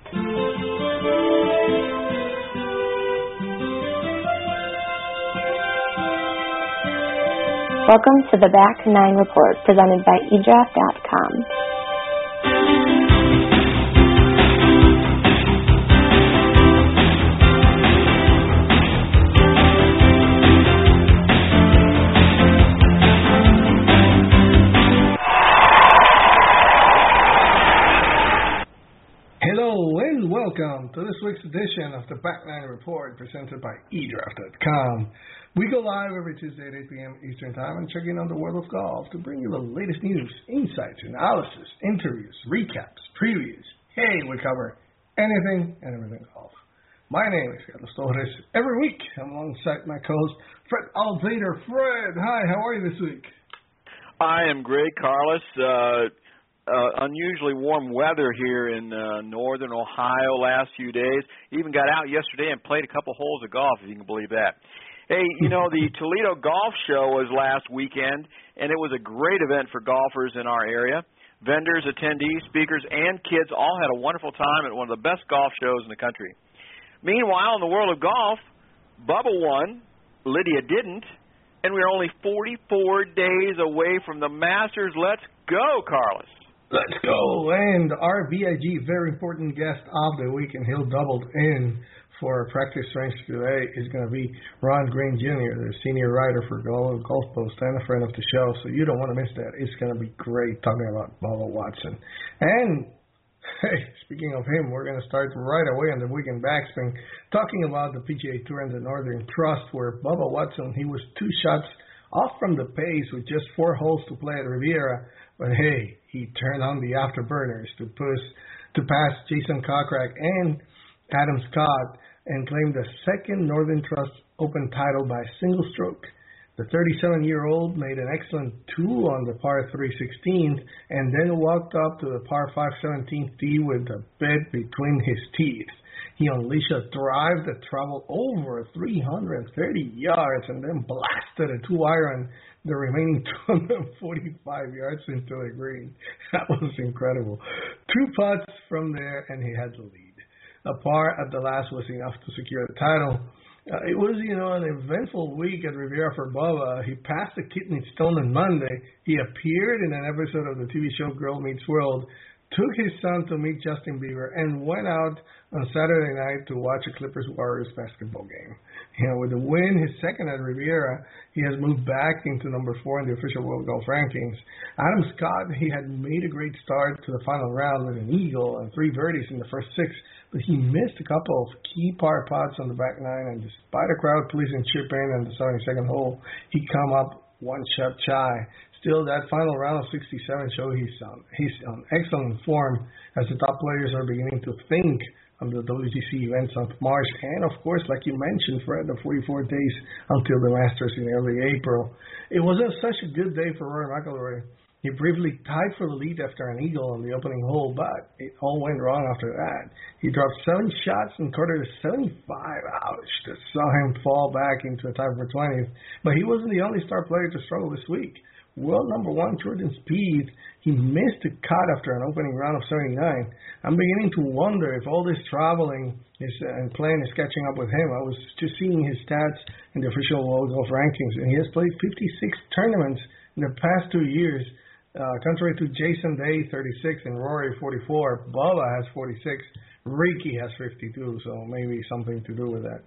Welcome to the Back Nine Report, presented by eDraft.com. Hello and welcome to this week's edition of the Back Nine Report, presented by eDraft.com. We go live every Tuesday at 8 p.m. Eastern Time and check in on the world of golf to bring you the latest news, insights, analysis, interviews, recaps, previews. Hey, we cover anything and everything golf. My name is Carlos Torres. Every week, I'm alongside my co-host, Fred Alvader. Fred, hi, how are you this week? I am great, Carlos. Unusually warm weather here in northern Ohio last few days. Even got out yesterday and played a couple holes of golf, if you can believe that. Hey, you know, the Toledo Golf Show was last weekend, and it was a great event for golfers in our area. Vendors, attendees, speakers, and kids all had a wonderful time at one of the best golf shows in the country. Meanwhile, in the world of golf, Bubba won, Lydia didn't, and we're only 44 days away from the Masters. Let's go, Carlos. Let's go. And our VIG, very important guest of the week, and he'll doubled in for practice range today, is going to be Ron Green Jr., the senior writer for Golf Post and a friend of the show. So you don't want to miss that. It's going to be great talking about Bubba Watson. And, hey, speaking of him, we're going to start right away on the weekend backspin, talking about the PGA Tour and the Northern Trust, where Bubba Watson, he was 2 shots off from the pace with just 4 holes to play at Riviera. But, hey, he turned on the afterburners to pass Jason Kokrak and Adam Scott and claimed the second Northern Trust Open title by a single stroke. The 37-year-old made an excellent 2 on the par 3 16th and then walked up to the par 5 17th tee with the bed between his teeth. He unleashed a drive that traveled over 330 yards and then blasted a 2-iron the remaining 245 yards into the green. That was incredible. 2 putts from there and he had the lead. A par at the last was enough to secure the title. It was, an eventful week at Riviera for Bubba. He passed the kidney stone on Monday. He appeared in an episode of the TV show Girl Meets World, took his son to meet Justin Bieber, and went out on Saturday night to watch a Clippers-Warriors basketball game. With the win, his second at Riviera, he has moved back into number 4 in the official World Golf Rankings. Adam Scott, he had made a great start to the final round with an eagle and 3 birdies in the first 6, but he missed a couple of key par putts on the back 9, and despite a crowd pleasing chip in on the 72nd hole, he come up 1 shot shy. Still, that final round of 67 showed he's on excellent form as the top players are beginning to think of the WGC events of March. And, of course, like you mentioned, Fred, the 44 days until the Masters in early April. It wasn't such a good day for Rory McIlroy. He briefly tied for the lead after an eagle on the opening hole, but it all went wrong after that. He dropped 7 shots and recorded a 75. Ouch. That saw him fall back into a tie for 20th. But he wasn't the only star player to struggle this week. World number 1, Jordan Spieth, he missed a cut after an opening round of 79. I'm beginning to wonder if all this traveling and playing is catching up with him. I was just seeing his stats in the official World Golf Rankings, and he has played 56 tournaments in the past 2 years. Contrary to Jason Day, 36, and Rory, 44, Bubba has 46. Ricky has 52, so maybe something to do with that.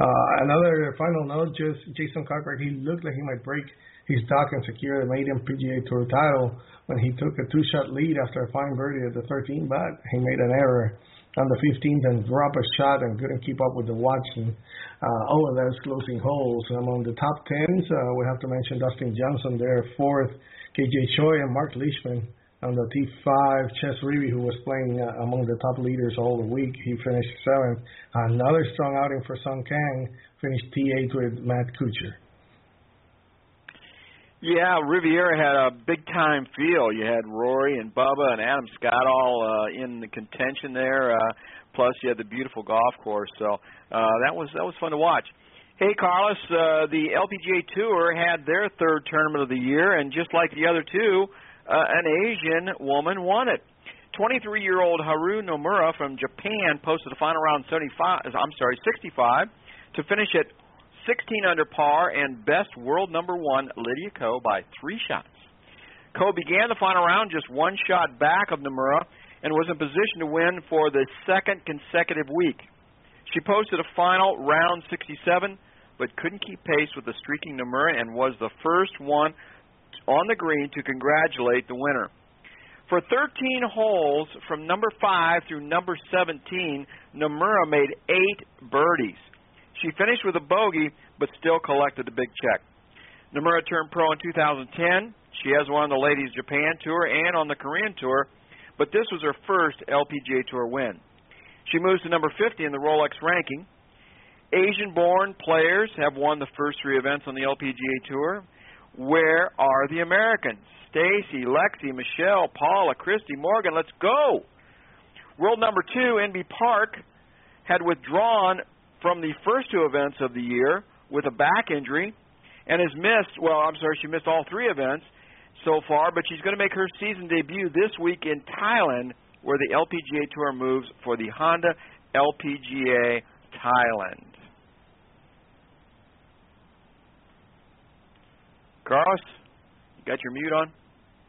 Another final note, just Jason Kokrak, he looked like he might break his duck and secure the maiden PGA Tour title when he took a 2-shot lead after a fine birdie at the 13th, but he made an error on the 15th and dropped a shot and couldn't keep up with the Watson. All of those closing holes. Among the top 10s, we have to mention Dustin Johnson there, 4th, KJ Choi and Mark Leishman on the T5. Ches Reavie, who was playing among the top leaders all the week, he finished 7th. Another strong outing for Sung Kang, finished T8 with Matt Kuchar. Yeah, Riviera had a big-time feel. You had Rory and Bubba and Adam Scott all in the contention there. Plus, you had the beautiful golf course. So that was fun to watch. Hey, Carlos, the LPGA Tour had their 3rd tournament of the year, and just like the other 2, an Asian woman won it. 23-year-old Haru Nomura from Japan posted a final round 65 to finish at 16 under par and best world number 1 Lydia Ko by 3 shots. Ko began the final round just 1 shot back of Nomura and was in position to win for the second consecutive week. She posted a final round 67, but couldn't keep pace with the streaking Nomura and was the first one on the green to congratulate the winner. For 13 holes from number 5 through number 17, Nomura made 8 birdies. She finished with a bogey, but still collected a big check. Nomura turned pro in 2010. She has won on the Ladies Japan Tour and on the Korean Tour, but this was her first LPGA Tour win. She moves to number 50 in the Rolex ranking. Asian-born players have won the first 3 events on the LPGA Tour. Where are the Americans? Stacy, Lexi, Michelle, Paula, Christy, Morgan, let's go! World number 2, Enby Park, had withdrawn from the first 2 events of the year with a back injury and has missed, she missed all 3 events so far, but she's going to make her season debut this week in Thailand, where the LPGA Tour moves for the Honda LPGA Thailand. Carlos, you got your mute on?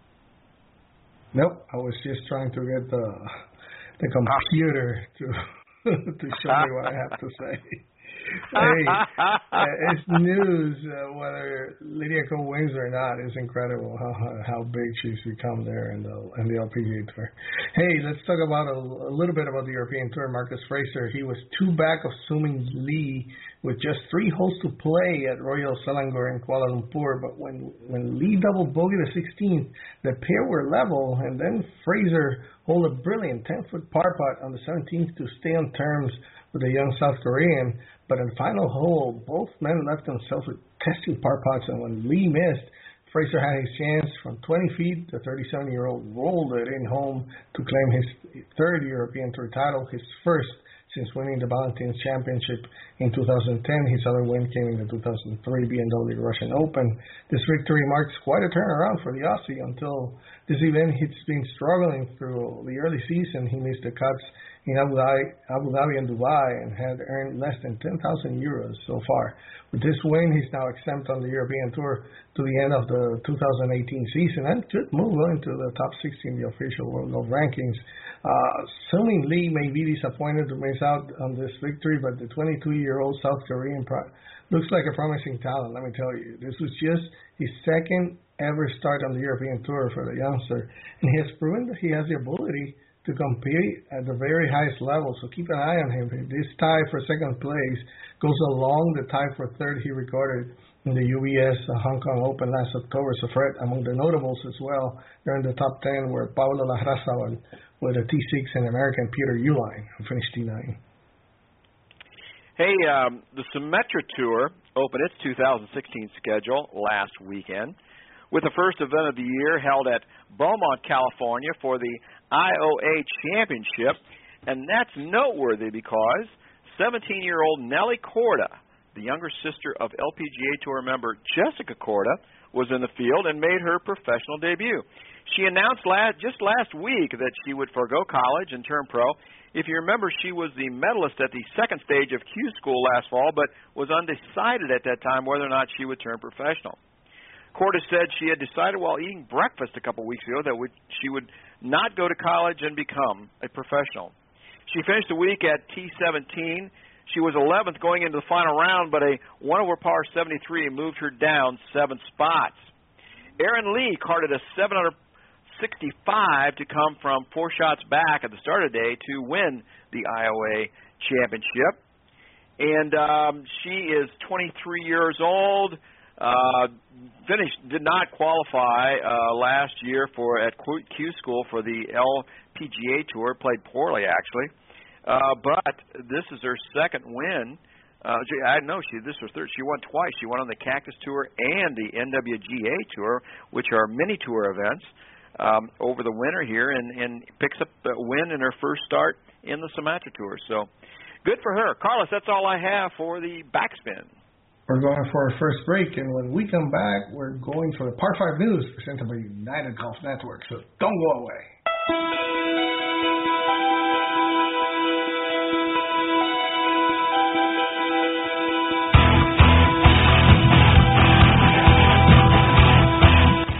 Nope, I was just trying to get the computer to show me what I have to say. Hey, it's news whether Lydia Ko wins or not. It's incredible how big she's become there in the LPGA Tour. Hey, let's talk about a little bit about the European Tour. Marcus Fraser, he was 2 back of Soo-Min Lee with just 3 holes to play at Royal Selangor in Kuala Lumpur. But when Lee double bogeyed the 16th, the pair were level, and then Fraser holed a brilliant 10-foot par putt on the 17th to stay on terms with the young South Korean. But in the final hole, both men left themselves with testing par putts, and when Lee missed, Fraser had his chance from 20 feet. The 37-year-old rolled it in home to claim his 3rd European Tour title, his first since winning the Ballantines Championship in 2010. His other win came in the 2003 BMW Russian Open. This victory marks quite a turnaround for the Aussie. Until this event, he's been struggling through the early season. He missed the cuts in Abu Dhabi and Dubai and had earned less than 10,000 euros so far. With this win, he's now exempt on the European Tour to the end of the 2018 season and should move on to the top 60 in the official World Golf Rankings. Soo-Min Lee may be disappointed to miss out on this victory, but the 22-year-old South Korean looks like a promising talent, let me tell you. This was just his 2nd ever start on the European Tour for the youngster, and he has proven that he has the ability to compete at the very highest level, so keep an eye on him. This tie for 2nd place goes along the tie for 3rd he recorded in the UBS Hong Kong Open last October. So Fred, among the notables as well, they're in the top 10 were Pablo Larrazábal with a T6 and American Peter Uihlein, who finished T9. Hey, the Symetra Tour opened its 2016 schedule last weekend with the first event of the year held at Beaumont, California for the IOA Championship, and that's noteworthy because 17-year-old Nelly Korda, the younger sister of LPGA Tour member Jessica Korda, was in the field and made her professional debut. She announced just last week that she would forego college and turn pro. If you remember, she was the medalist at the 2nd stage of Q School last fall, but was undecided at that time whether or not she would turn professional. Korda said she had decided while eating breakfast a couple weeks ago that she would not go to college and become a professional. She finished the week at T17. She was 11th going into the final round, but a 1 over par 73 moved her down 7 spots. Erin Lee carded a 765 to come from 4 shots back at the start of the day to win the IOA Championship. And she is 23 years old. Did not qualify last year at Q School for the LPGA Tour. Played poorly, actually. But this is her 2nd win. This was 3rd. She won twice. She won on the Cactus Tour and the NWGA Tour, which are mini tour events, over the winter here, and picks up a win in her first start in the Symetra Tour. So good for her. Carlos, that's all I have for the backspin. We're going for our first break, and when we come back, we're going for the Par 5 News presented by United Golf Network. So don't go away.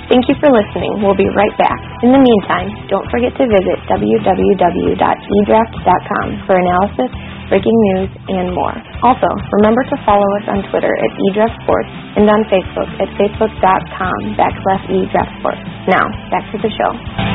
Thank you for listening. We'll be right back. In the meantime, don't forget to visit www.edraft.com for analysis, breaking news, and more. Also, remember to follow us on Twitter at eDraftSports and on Facebook at facebook.com/eDraftSports. Now, back to the show.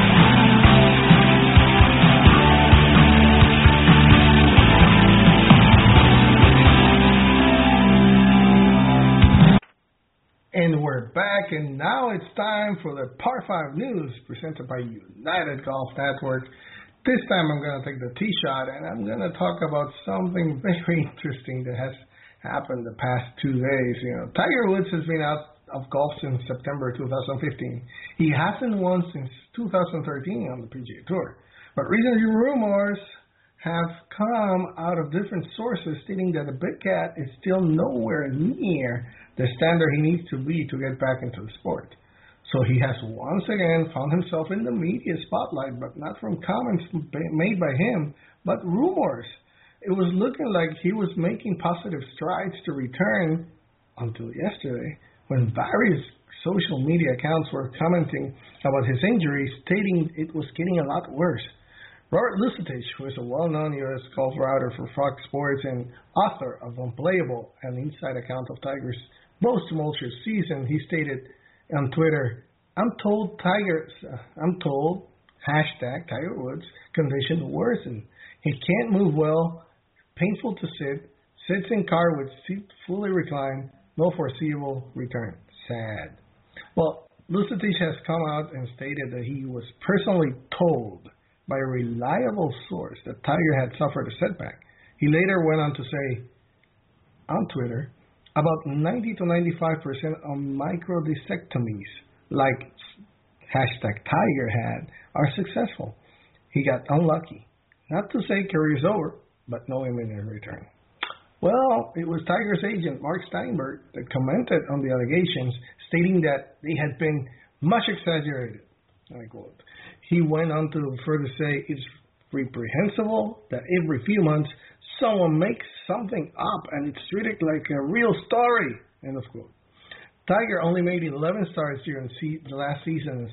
And we're back, and now it's time for the Par 5 News presented by United Golf Network. This time I'm going to take the tee shot, and I'm going to talk about something very interesting that has happened the past 2 days. Tiger Woods has been out of golf since September 2015. He hasn't won since 2013 on the PGA Tour. But recent rumors have come out of different sources stating that the Big Cat is still nowhere near the standard he needs to be to get back into the sport. So he has once again found himself in the media spotlight, but not from comments made by him, but rumors. It was looking like he was making positive strides to return until yesterday, when various social media accounts were commenting about his injury, stating it was getting a lot worse. Robert Lusitich, who is a well-known U.S. golf writer for Fox Sports and author of Unplayable, an inside account of Tiger's most tumultuous season, he stated on Twitter, I'm told, Tiger Woods, condition worsened. He can't move well, painful to sit, sits in car with seat fully reclined, no foreseeable return. Sad. Well, Lusitich has come out and stated that he was personally told by a reliable source that Tiger had suffered a setback. He later went on to say on Twitter, about 90 to 95% of microdiscectomies, like #Tiger had, are successful. He got unlucky. Not to say career's over, but no imminent return. Well, it was Tiger's agent, Mark Steinberg, that commented on the allegations, stating that they had been much exaggerated. I quote. He went on to further say it's reprehensible that every few months someone makes something up and it's treated like a real story. End of quote. Tiger only made 11 starts during the last season.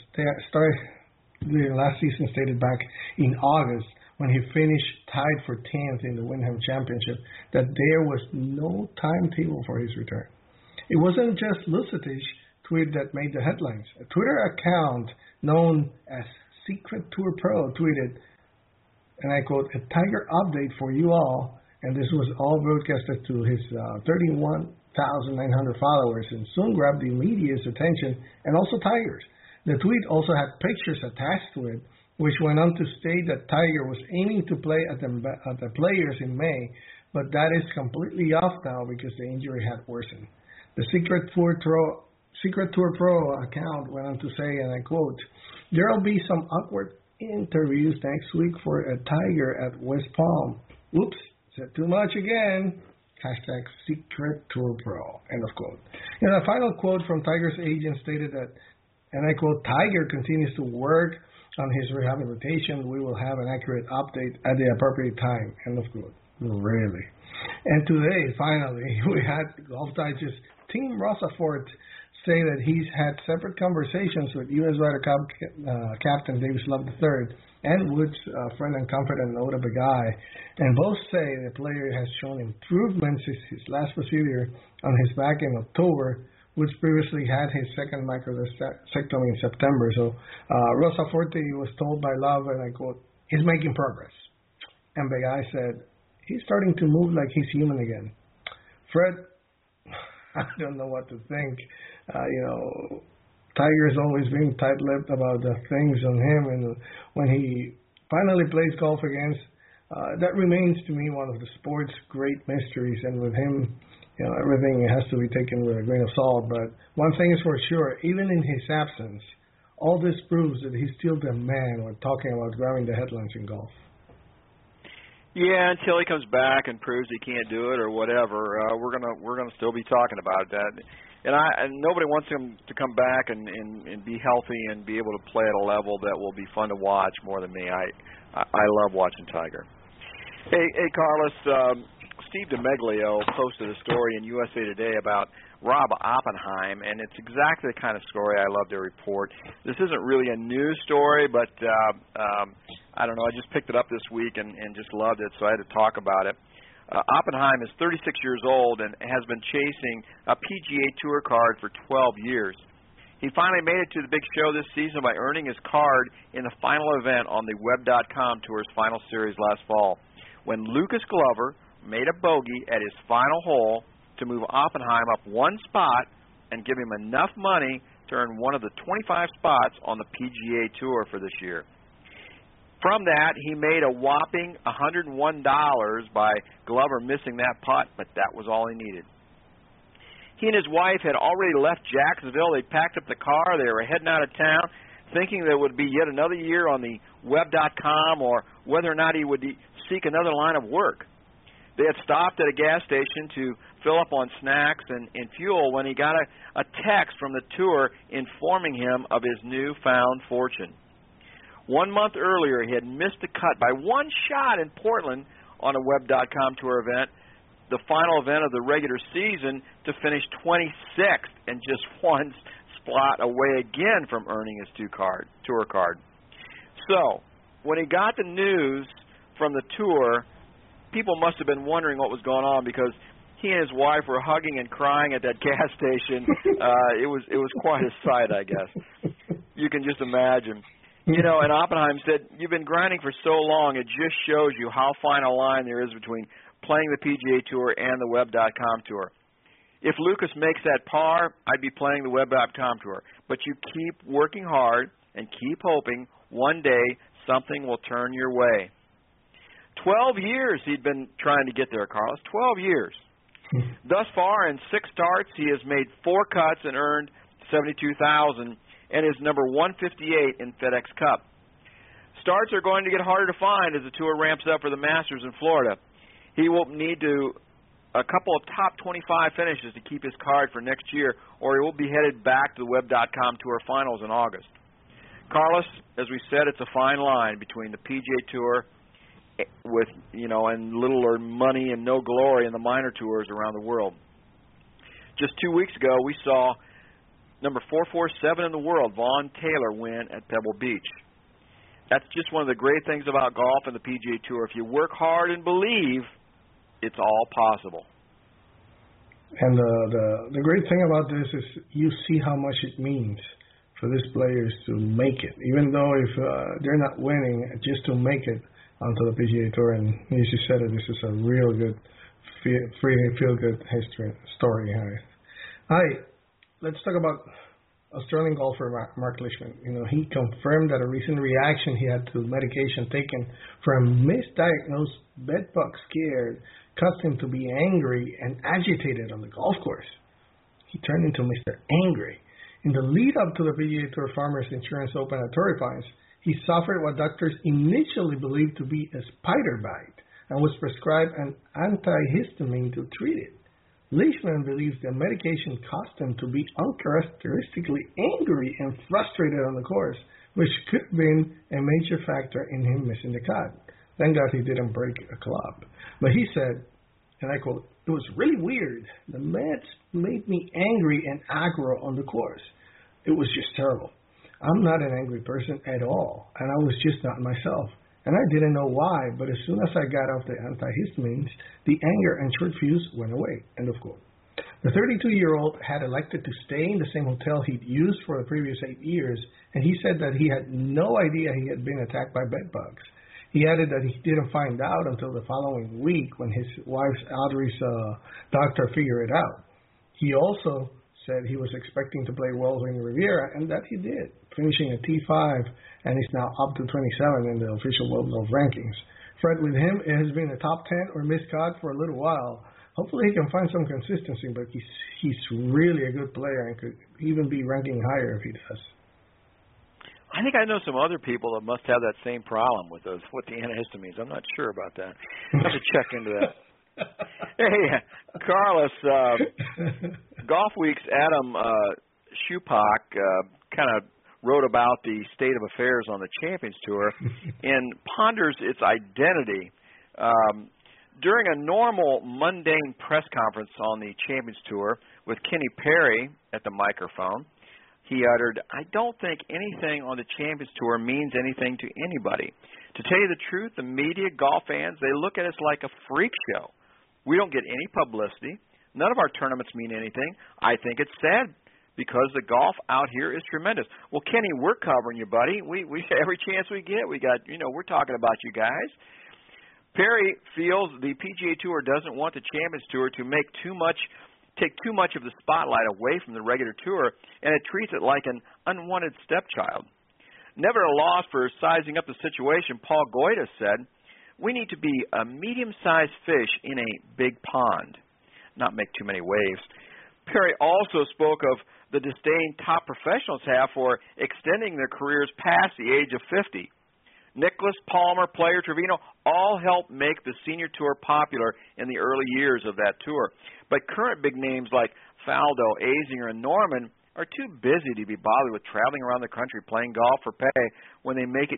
Stated back in August when he finished tied for 10th in the Wyndham Championship, that there was no timetable for his return. It wasn't just Lusitich tweet that made the headlines. A Twitter account known as Secret Tour Pro tweeted, and I quote, a Tiger update for you all, and this was all broadcasted to his 31,900 followers and soon grabbed the media's attention and also Tiger's. The tweet also had pictures attached to it, which went on to state that Tiger was aiming to play at the Players in May, but that is completely off now because the injury had worsened. The Secret Tour Pro account went on to say, and I quote, there will be some awkward interviews next week for a Tiger at West Palm. Oops, said too much again. #Secret Tour Pro. End of quote. And a final quote from Tiger's agent stated that, and I quote, Tiger continues to work on his rehabilitation. We will have an accurate update at the appropriate time. End of quote. Really. And today, finally, we had Golf Digest Team Rosafort say that he's had separate conversations with U.S. Ryder Cup captain Davis Love III and Woods' friend and confidant Notah Begay, and both say the player has shown improvements since his last procedure on his back in October. Woods previously had his second microdiscectomy in September. So Rosaforte was told by Love, and I quote, he's making progress. And Begay said, he's starting to move like he's human again. Fred, I don't know what to think. Tiger's always been tight-lipped about the things on him, and when he finally plays golf against, that remains to me one of the sport's great mysteries. And with him, everything has to be taken with a grain of salt. But one thing is for sure, even in his absence, all this proves that he's still the man when talking about grabbing the headlines in golf. Yeah, until he comes back and proves he can't do it or whatever, we're gonna still be talking about that. And nobody wants him to come back and be healthy and be able to play at a level that will be fun to watch more than me. I love watching Tiger. Hey Carlos, Steve DeMeglio posted a story in USA Today about Rob Oppenheim, and it's exactly the kind of story I love to report. This isn't really a news story, but I don't know. I just picked it up this week and just loved it, so I had to talk about it. Oppenheim is 36 years old and has been chasing a PGA Tour card for 12 years. He finally made it to the big show this season by earning his card in the final event on the Web.com Tour's final series last fall, when Lucas Glover made a bogey at his final hole to move Oppenheim up one spot and give him enough money to earn one of the 25 spots on the PGA Tour for this year. From that, he made a whopping $101 by Glover missing that putt, but that was all he needed. He and his wife had already left Jacksonville. They packed up the car. They were heading out of town, thinking there would be yet another year on the Web.com or whether or not he would seek another line of work. They had stopped at a gas station to fill up on snacks and fuel when he got a text from the tour informing him of his newfound fortune. 1 month earlier, he had missed the cut by one shot in Portland on a Web.com Tour event, the final event of the regular season, to finish 26th and just one spot away again from earning his tour card. So, when he got the news from the tour, people must have been wondering what was going on, because he and his wife were hugging and crying at that gas station. It was quite a sight, I guess. You can just imagine. You know, and Oppenheim said, "You've been grinding for so long, it just shows you how fine a line there is between playing the PGA Tour and the Web.com Tour. If Lucas makes that par, I'd be playing the Web.com Tour. But you keep working hard and keep hoping one day something will turn your way." 12 years he'd been trying to get there, Carlos. 12 years. Thus far, in 6 starts, he has made 4 cuts and earned $72,000 and is number 158 in FedEx Cup. Starts are going to get harder to find as the tour ramps up for the Masters in Florida. He will need a couple of top 25 finishes to keep his card for next year, or he will be headed back to the Web.com Tour Finals in August. Carlos, as we said, it's a fine line between the PGA Tour with, and little or money and no glory in the minor tours around the world. Just 2 weeks ago, we saw number 447 in the world, Vaughn Taylor, win at Pebble Beach. That's just one of the great things about golf and the PGA Tour. If you work hard and believe, it's all possible. And the great thing about this is you see how much it means for these players to make it, even though if they're not winning, just to make it onto the PGA Tour. And as you said, this is a real good, feel-good story. All right, let's talk about Australian golfer Mark Leishman. He confirmed that a recent reaction he had to medication taken for a misdiagnosed bedbug scare caused him to be angry and agitated on the golf course. He turned into Mr. Angry. In the lead-up to the PGA Tour Farmers Insurance Open at Torrey Pines, he suffered what doctors initially believed to be a spider bite and was prescribed an antihistamine to treat it. Leishman believes the medication caused him to be uncharacteristically angry and frustrated on the course, which could have been a major factor in him missing the cut. Thank God he didn't break a club. But he said, and I quote, "It was really weird. The meds made me angry and aggro on the course. It was just terrible. I'm not an angry person at all, and I was just not myself. And I didn't know why, but as soon as I got off the antihistamines, the anger and short fuse went away." End of quote. The 32-year-old had elected to stay in the same hotel he'd used for the previous 8 years, and he said that he had no idea he had been attacked by bedbugs. He added that he didn't find out until the following week when his wife's Audrey's doctor figured it out. He also said he was expecting to play well in Riviera, and that he did, finishing at T5, and is now up to 27 in the official World Golf rankings. Fred, with him, it has been a top 10 or missed cut for a little while. Hopefully he can find some consistency, but he's really a good player and could even be ranking higher if he does. I think I know some other people that must have that same problem with the antihistamines. I'm not sure about that. I have to check into that. Hey, Carlos, Golf Week's Adam Schupak kind of wrote about the state of affairs on the Champions Tour and ponders its identity. During a normal, mundane press conference on the Champions Tour with Kenny Perry at the microphone, he uttered, "I don't think anything on the Champions Tour means anything to anybody. To tell you the truth, the media, golf fans, they look at us like a freak show. We don't get any publicity. None of our tournaments mean anything. I think it's sad because the golf out here is tremendous." Well, Kenny, we're covering you, buddy. We every chance we get, we're talking about you guys. Perry feels the PGA Tour doesn't want the Champions Tour to take too much of the spotlight away from the regular tour, and it treats it like an unwanted stepchild. Never at a loss for sizing up the situation, Paul Goyda said, "We need to be a medium-sized fish in a big pond, not make too many waves." Perry also spoke of the disdain top professionals have for extending their careers past the age of 50. Nicklaus, Palmer, Player, Trevino all helped make the senior tour popular in the early years of that tour. But current big names like Faldo, Azinger, and Norman are too busy to be bothered with traveling around the country playing golf for pay when they make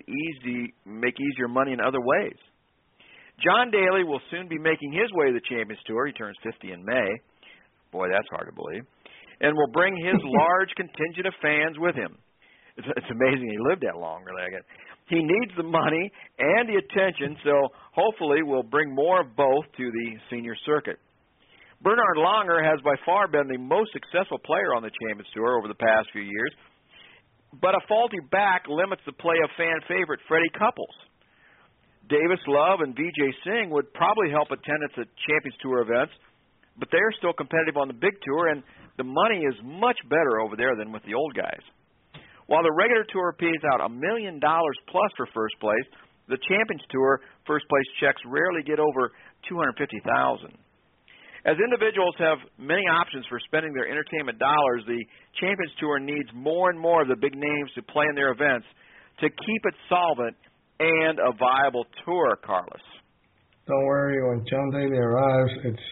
easier money in other ways. John Daly will soon be making his way to the Champions Tour. He turns 50 in May. Boy, that's hard to believe. And will bring his large contingent of fans with him. It's amazing he lived that long, really. He needs the money and the attention, so hopefully we'll bring more of both to the senior circuit. Bernhard Langer has by far been the most successful player on the Champions Tour over the past few years, but a faulty back limits the play of fan favorite Freddie Couples. Davis Love and Vijay Singh would probably help attendance at Champions Tour events, but they're still competitive on the big tour, and the money is much better over there than with the old guys. While the regular tour pays out $1 million plus for first place, the Champions Tour first place checks rarely get over $250,000. As individuals have many options for spending their entertainment dollars, the Champions Tour needs more and more of the big names to play in their events to keep it solvent and a viable tour, Carlos. Don't worry, when John Daly arrives, it's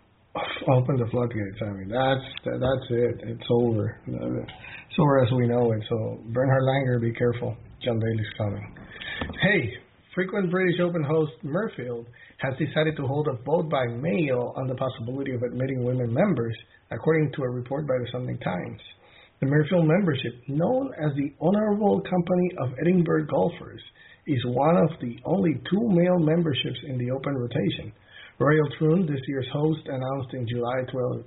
open the floodgates. I mean, that's it. It's over. It's over as we know it. So Bernhard Langer, be careful. John Daly's coming. Hey, frequent British Open host Murfield has decided to hold a vote by mail on the possibility of admitting women members, according to a report by the Sunday Times. The Murfield membership, known as the Honourable Company of Edinburgh Golfers, is one of the only two male memberships in the Open rotation. Royal Troon, this year's host, announced in July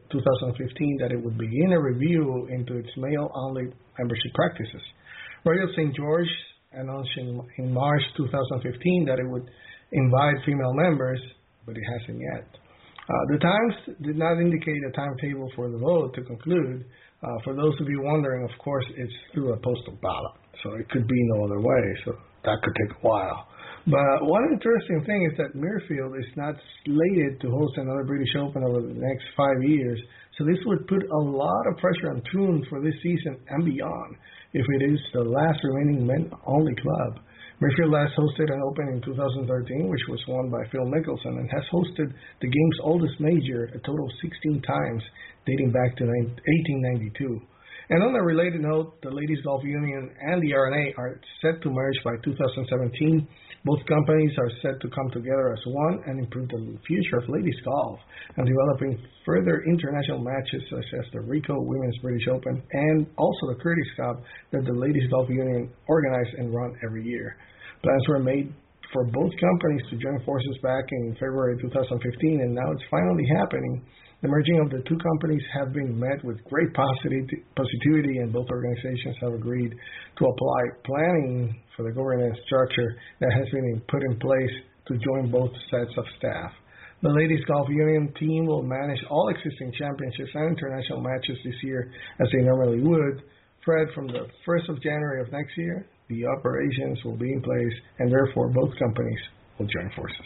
2015 that it would begin a review into its male-only membership practices. Royal St. George announced in March 2015 that it would invite female members, but it hasn't yet. The Times did not indicate a timetable for the vote to conclude. For those of you wondering, of course, it's through a postal ballot, so it could be no other way, so that could take a while. But one interesting thing is that Muirfield is not slated to host another British Open over the next 5 years, so this would put a lot of pressure on Troon for this season and beyond, if it is the last remaining men-only club. Muirfield last hosted an Open in 2013, which was won by Phil Mickelson, and has hosted the game's oldest major a total of 16 times, dating back to 1892. And on a related note, the Ladies Golf Union and the R&A are set to merge by 2017. Both companies are set to come together as one and improve the future of ladies golf, and developing further international matches such as the Ricoh Women's British Open and also the Curtis Cup that the Ladies Golf Union organize and run every year. Plans were made for both companies to join forces back in February 2015, and now it's finally happening. The merging of the two companies have been met with great positivity, and both organizations have agreed to apply planning for the governance structure that has been put in place to join both sets of staff. The Ladies Golf Union team will manage all existing championships and international matches this year as they normally would. Fred, from the 1st of January of next year, the operations will be in place, and therefore both companies will join forces.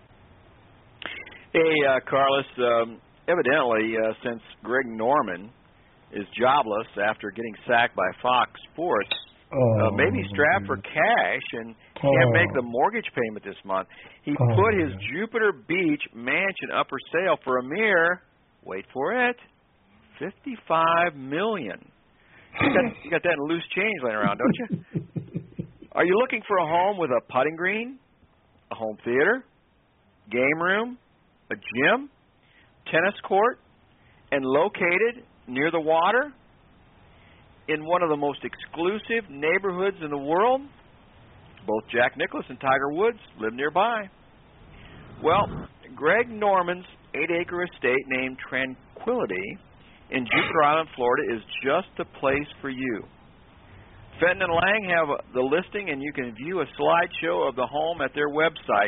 Hey, Carlos, evidently, since Greg Norman is jobless after getting sacked by Fox Sports, maybe he's strapped for cash and can't make the mortgage payment this month. He put his Jupiter Beach mansion up for sale for a mere, wait for it, $55 million. You got that in loose change laying around, don't you? Are you looking for a home with a putting green, a home theater, game room, a gym, tennis court, and located near the water in one of the most exclusive neighborhoods in the world. Both Jack Nicklaus and Tiger Woods live nearby. Well, Greg Norman's 8-acre estate named Tranquility in Jupiter Island, Florida is just the place for you. Fenton and Lang have the listing, and you can view a slideshow of the home at their website,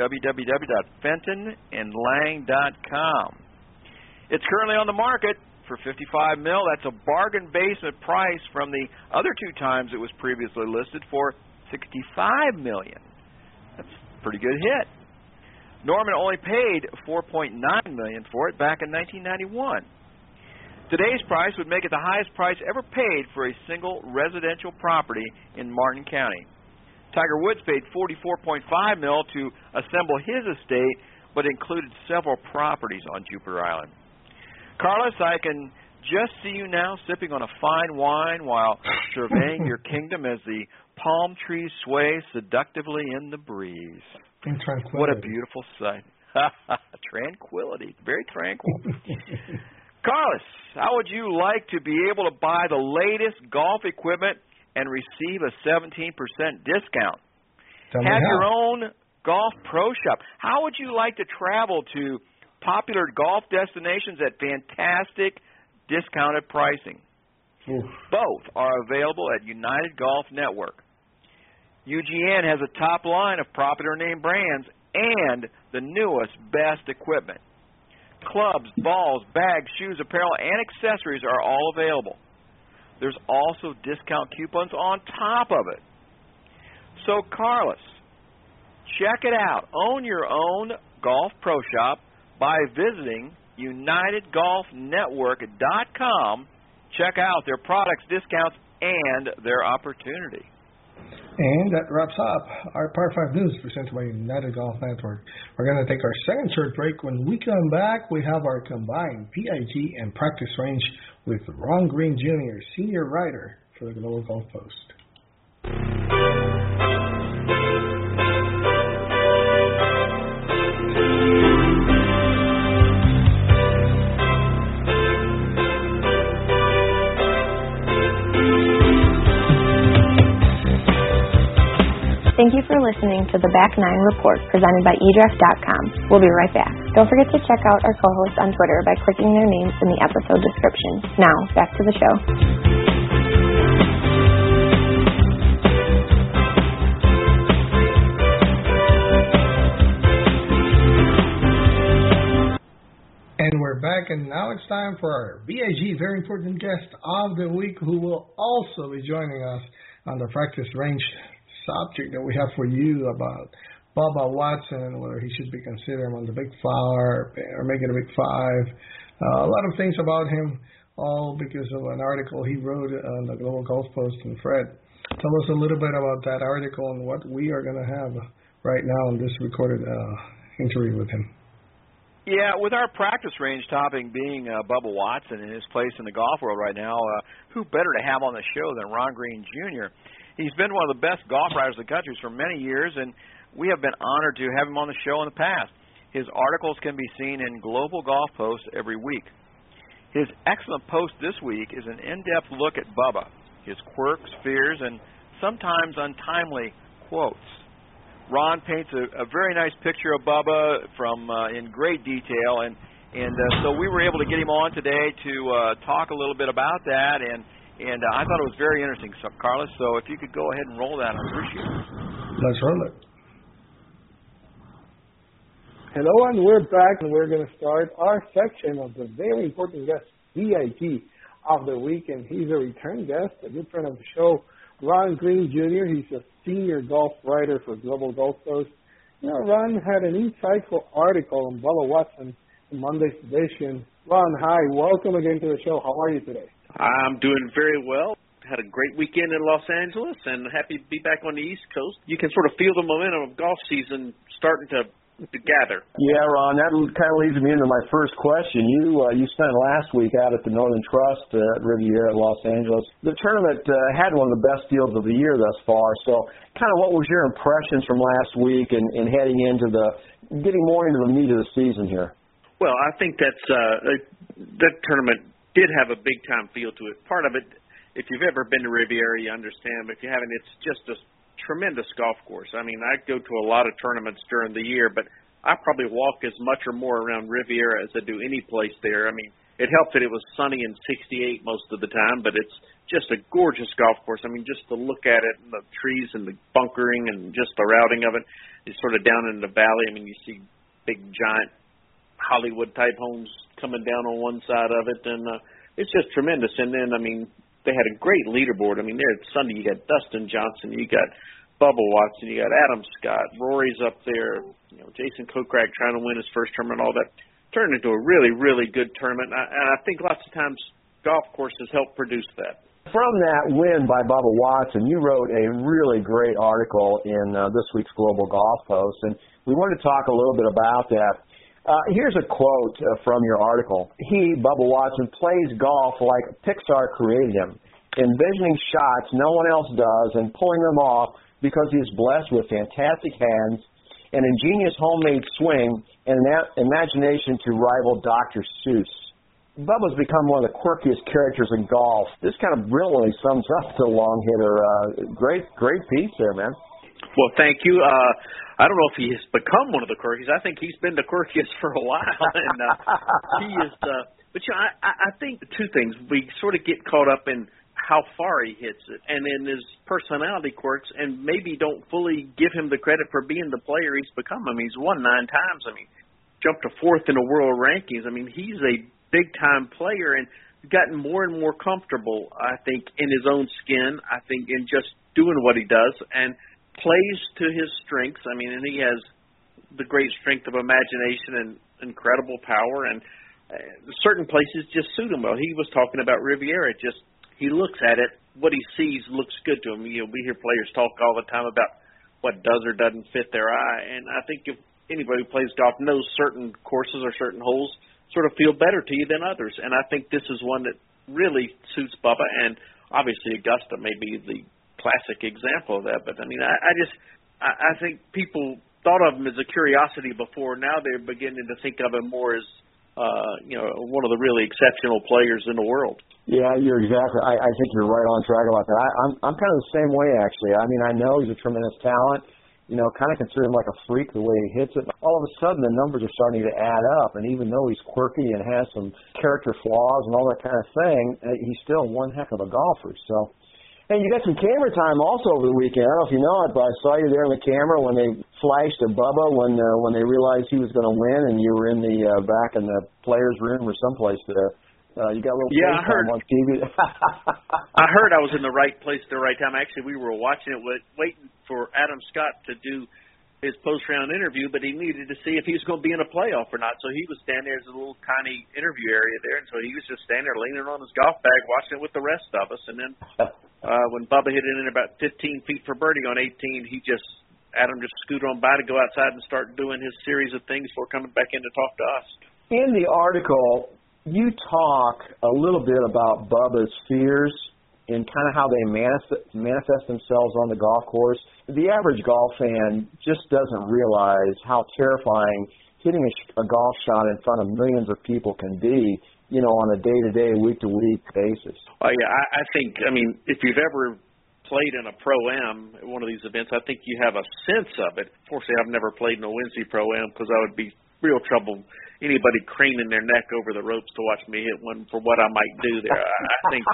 www.fentonandlang.com. It's currently on the market for $55 million. That's a bargain basement price from the other two times it was previously listed for $65 million. That's a pretty good hit. Norman only paid $4.9 million for it back in 1991. Today's price would make it the highest price ever paid for a single residential property in Martin County. Tiger Woods paid $44.5 million to assemble his estate, but included several properties on Jupiter Island. Carlos, I can just see you now sipping on a fine wine while surveying your kingdom as the palm trees sway seductively in the breeze. In tranquility. What a beautiful sight. Tranquility. Very tranquil. Carlos, how would you like to be able to buy the latest golf equipment and receive a 17% discount? Have your own golf pro shop. How would you like to travel to popular golf destinations at fantastic discounted pricing? Oof. Both are available at United Golf Network. UGN has a top line of popular name brands and the newest, best equipment. Clubs, balls, bags, shoes, apparel, and accessories are all available. There's also discount coupons on top of it. So, Carlos, check it out. Own your own golf pro shop by visiting UnitedGolfNetwork.com. Check out their products, discounts, and their opportunity. And that wraps up our Par 5 News presented by United Golf Network. We're going to take our second short break. When we come back, we have our combined PIG and practice range with Ron Green Jr., senior writer for the Global Golf Post. Thank you for listening to the Back Nine Report presented by eDraft.com. We'll be right back. Don't forget to check out our co-hosts on Twitter by clicking their names in the episode description. Now, back to the show. And we're back, and now it's time for our VIG, very important guest of the week, who will also be joining us on the practice range subject that we have for you about Bubba Watson, whether he should be considered among the Big Four or make it a Big Five. A lot of things about him, all because of an article he wrote on the Global Golf Post. And Fred, tell us a little bit about that article and what we are going to have right now in this recorded interview with him. Yeah, with our practice range topic being Bubba Watson and his place in the golf world right now, who better to have on the show than Ron Green Jr.? He's been one of the best golf writers in the country for many years, and we have been honored to have him on the show in the past. His articles can be seen in Global Golf Post every week. His excellent post this week is an in-depth look at Bubba, his quirks, fears, and sometimes untimely quotes. Ron paints a very nice picture of Bubba from in great detail, and so we were able to get him on today to talk a little bit about that, and I thought it was very interesting, so, Carlos. So if you could go ahead and roll that, I appreciate it. Let's roll it. Hello, and we're back, and we're going to start our section of the very important guest, VIG of the week, and he's a return guest, a good friend of the show, Ron Green Jr. He's a senior golf writer for Global Golf Post. You know, Ron had an insightful article on Bubba Watson in Monday's edition. Ron, hi. Welcome again to the show. How are you today? I'm doing very well. Had a great weekend in Los Angeles and happy to be back on the East Coast. You can sort of feel the momentum of golf season starting to to gather. Yeah, Ron, that kind of leads me into my first question. You spent last week out at the Northern Trust at Riviera, Los Angeles. The tournament had one of the best fields of the year thus far. So, kind of, what was your impressions from last week and heading into getting more into the meat of the season here? Well, I think that tournament did have a big-time feel to it. Part of it, if you've ever been to Riviera, you understand. But if you haven't, it's just a tremendous golf course. I mean, I go to a lot of tournaments during the year, but I probably walk as much or more around Riviera as I do any place there. I mean, it helped that it was sunny and 68 most of the time, but it's just a gorgeous golf course. I mean, just to look at it, and the trees and the bunkering and just the routing of it, it's sort of down in the valley. I mean, you see big, giant Hollywood-type homes coming down on one side of it, and it's just tremendous. And then, I mean, they had a great leaderboard. I mean, there Sunday you got Dustin Johnson, you got Bubba Watson, you got Adam Scott, Rory's up there, Jason Kokrak trying to win his first tournament, all that. Turned into a really, really good tournament. And I think lots of times golf courses help produce that. From that win by Bubba Watson, you wrote a really great article in this week's Global Golf Post, and we wanted to talk a little bit about that. Here's a quote from your article. He, Bubba Watson, plays golf like Pixar created him, envisioning shots no one else does and pulling them off because he is blessed with fantastic hands, an ingenious homemade swing, and an imagination to rival Dr. Seuss. Bubba's become one of the quirkiest characters in golf. This kind of brilliantly sums up the long hitter. Great piece there, man. Well, thank you. I don't know if he has become one of the quirkiest. I think he's been the quirkiest for a while, and he is. But I think two things. We sort of get caught up in how far he hits it, and in his personality quirks, and maybe don't fully give him the credit for being the player he's become. I mean, he's won 9 times. I mean, jumped to 4th in the world rankings. I mean, he's a big-time player and gotten more and more comfortable, I think, in his own skin, I think, in just doing what he does, and plays to his strengths. I mean, and he has the great strength of imagination and incredible power, and certain places just suit him well. He was talking about Riviera. He looks at it, what he sees looks good to him. We hear players talk all the time about what does or doesn't fit their eye, and I think if anybody who plays golf knows certain courses or certain holes sort of feel better to you than others, and I think this is one that really suits Bubba, and obviously Augusta may be the classic example of that, but I mean, I think people thought of him as a curiosity before. Now they're beginning to think of him more as one of the really exceptional players in the world. Yeah, you're exactly. I think you're right on track about that. I'm kind of the same way, actually. I mean, I know he's a tremendous talent. Kind of consider him like a freak the way he hits it. All of a sudden, the numbers are starting to add up, and even though he's quirky and has some character flaws and all that kind of thing, he's still one heck of a golfer. So, and you got some camera time also over the weekend. I don't know if you know it, but I saw you there on the camera when they flashed to Bubba when they realized he was going to win, and you were in the back in the players' room or someplace there. You got a little I heard on TV. I heard I was in the right place at the right time. Actually, we were watching it, waiting for Adam Scott to do his post-round interview, but he needed to see if he was going to be in a playoff or not. So he was standing there. There's a little tiny interview area there, and so he was just standing there leaning on his golf bag, watching it with the rest of us. And then when Bubba hit it in about 15 feet for birdie on 18, Adam just scooted on by to go outside and start doing his series of things before coming back in to talk to us. In the article, you talk a little bit about Bubba's fears and kind of how they manifest themselves on the golf course. The average golf fan just doesn't realize how terrifying hitting a golf shot in front of millions of people can be, on a day-to-day, week-to-week basis. Oh, yeah, I think, if you've ever played in a Pro-Am at one of these events, I think you have a sense of it. Fortunately, I've never played in a Wednesday Pro-Am because I would be real trouble anybody craning their neck over the ropes to watch me hit one for what I might do there. I think,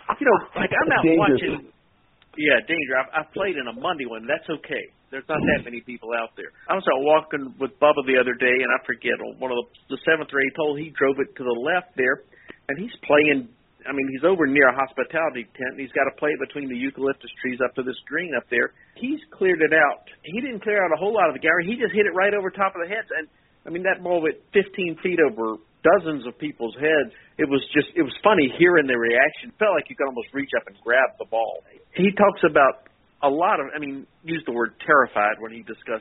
I'm not watching. Yeah, danger. I've played in a Monday one. That's okay. There's not that many people out there. I was out walking with Bubba the other day, and I forget, on one of the 7th or 8th hole, he drove it to the left there, and he's playing. He's over near a hospitality tent, and he's got to play it between the eucalyptus trees up to this green up there. He's cleared it out. He didn't clear out a whole lot of the gallery. He just hit it right over top of the heads, and that ball went 15 feet over dozens of people's heads. It was funny hearing the reaction. It felt like you could almost reach up and grab the ball. He talks about a lot of, used the word terrified when he discussed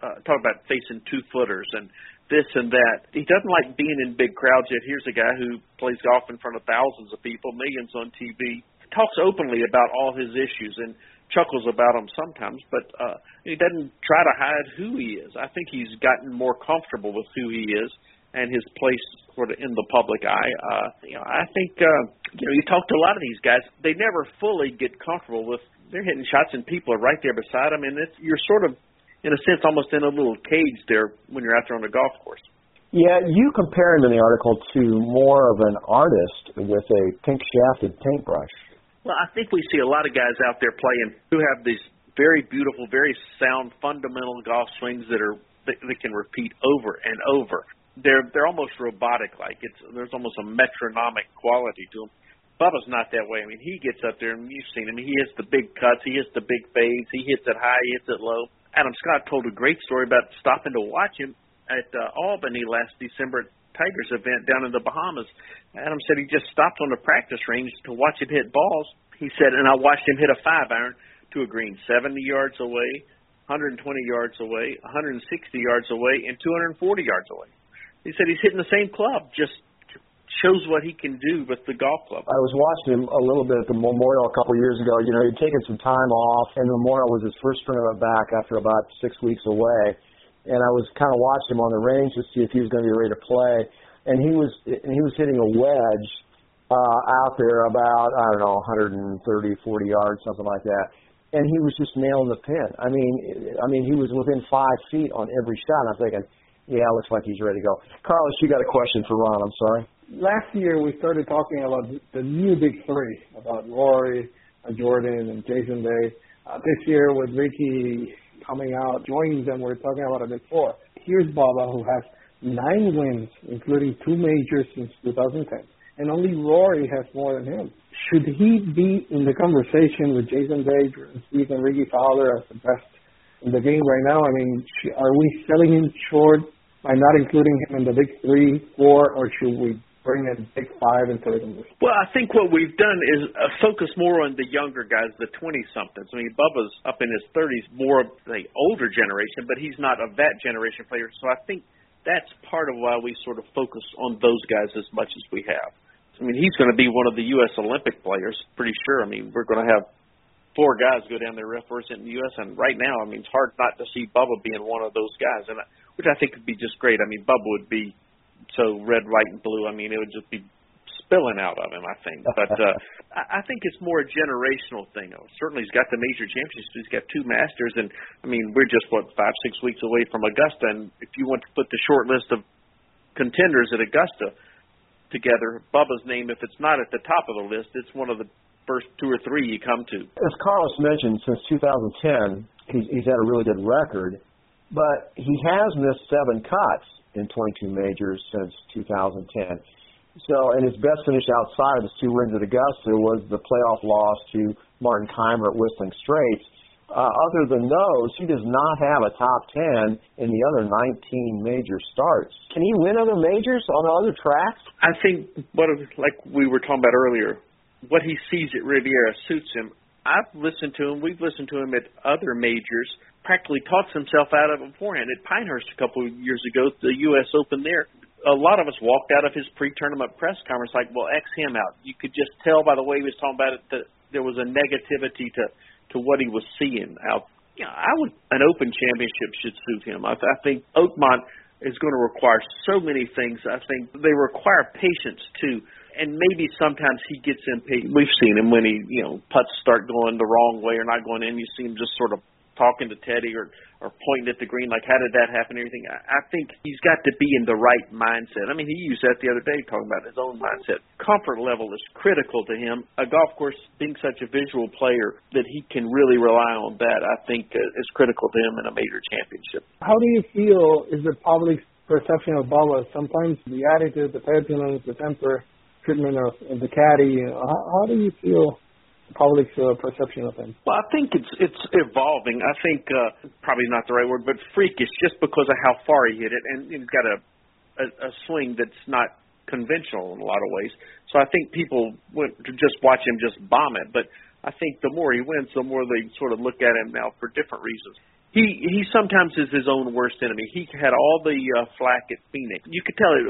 talk about facing 2-footers and this and that. He doesn't like being in big crowds, yet here's a guy who plays golf in front of thousands of people, millions on TV, talks openly about all his issues and chuckles about them sometimes, but he doesn't try to hide who he is. I think he's gotten more comfortable with who he is and his place sort of in the public eye. I think, you talk to a lot of these guys, they never fully get comfortable with, they're hitting shots and people are right there beside them, and you're sort of, in a sense, almost in a little cage there when you're out there on the golf course. Yeah, you compare him in the article to more of an artist with a pink-shafted paintbrush. Well, I think we see a lot of guys out there playing who have these very beautiful, very sound, fundamental golf swings that can repeat over and over. They're almost robotic-like. There's almost a metronomic quality to them. Bubba's not that way. I mean, he gets up there, and you've seen him. He hits the big cuts. He hits the big fades. He hits it high. He hits it low. Adam Scott told a great story about stopping to watch him at Albany last December at Tiger's event down in the Bahamas. Adam said he just stopped on the practice range to watch him hit balls. He said, and I watched him hit a 5-iron to a green 70 yards away, 120 yards away, 160 yards away, and 240 yards away. He said he's hitting the same club, just shows what he can do with the golf club. I was watching him a little bit at the Memorial a couple of years ago. He'd taken some time off, and the Memorial was his first tournament back after about 6 weeks away. And I was kind of watching him on the range to see if he was going to be ready to play. And he was hitting a wedge out there about, 130, 40 yards, something like that. And he was just nailing the pin. I mean, he was within 5 feet on every shot. I'm thinking, yeah, looks like he's ready to go. Carlos, you got a question for Ron, I'm sorry. Last year we started talking about the new big three, about Rory, Jordan, and Jason Day. This year with Ricky coming out, joining them, we're talking about a big four. Here's Bubba, who has 9 wins, including 2 majors since 2010. And only Rory has more than him. Should he be in the conversation with Jason Day, Jordan Spieth, and Ricky Fowler as the best in the game right now? I mean, are we selling him short by not including him in the big 3, 4, or should we bring in big 5 into the list? Well, I think what we've done is focus more on the younger guys, the 20-somethings. I mean, Bubba's up in his 30s, more of the older generation, but he's not of that generation player. So I think that's part of why we sort of focus on those guys as much as we have. I mean, he's going to be one of the U.S. Olympic players, pretty sure. I mean, we're going to have 4 guys go down there representing the U.S., and right now, I mean, it's hard not to see Bubba being one of those guys, and which I think would be just great. I mean, Bubba would be so red, white, and blue. I mean, it would just be spilling out of him, I think. But I think it's more a generational thing. Certainly, he's got the major championships. He's got 2 Masters, and, I mean, we're just, 5-6 weeks away from Augusta, and if you want to put the short list of contenders at Augusta together, Bubba's name, if it's not at the top of the list, it's one of the first 2 or 3 you come to. As Carlos mentioned, since 2010, he's had a really good record, but he has missed 7 cuts in 22 majors since 2010. So, and his best finish outside of his 2 wins at Augusta was the playoff loss to Martin Keimer at Whistling Straits. Other than those, he does not have a top 10 in the other 19 major starts. Can he win other majors on other tracks? I think, like we were talking about earlier, what he sees at Riviera suits him. I've listened to him. We've listened to him at other majors. Practically talks himself out of it beforehand. At Pinehurst a couple of years ago, the U.S. Open there, a lot of us walked out of his pre-tournament press conference like, well, X him out. You could just tell by the way he was talking about it that there was a negativity to what he was seeing out. An Open Championship should suit him. I think Oakmont is going to require so many things. I think they require patience too. And maybe sometimes he gets impatient. We've seen him when he, putts start going the wrong way or not going in. You see him just sort of talking to Teddy or pointing at the green, like, how did that happen and everything. I think he's got to be in the right mindset. I mean, he used that the other day talking about his own mindset. Comfort level is critical to him. A golf course, being such a visual player, that he can really rely on that, I think, is critical to him in a major championship. How do you feel is the public's perception of Bubba? Sometimes the attitude, the petulance, the temper, treatment of the caddy. How do you feel the public's perception of him? Well, I think it's evolving. I think probably not the right word, but freakish, just because of how far he hit it, and he's got a swing that's not conventional in a lot of ways. So I think people went to just watch him just bomb it. But I think the more he wins, the more they sort of look at him now for different reasons. he sometimes is his own worst enemy. He had all the flack at Phoenix. You could tell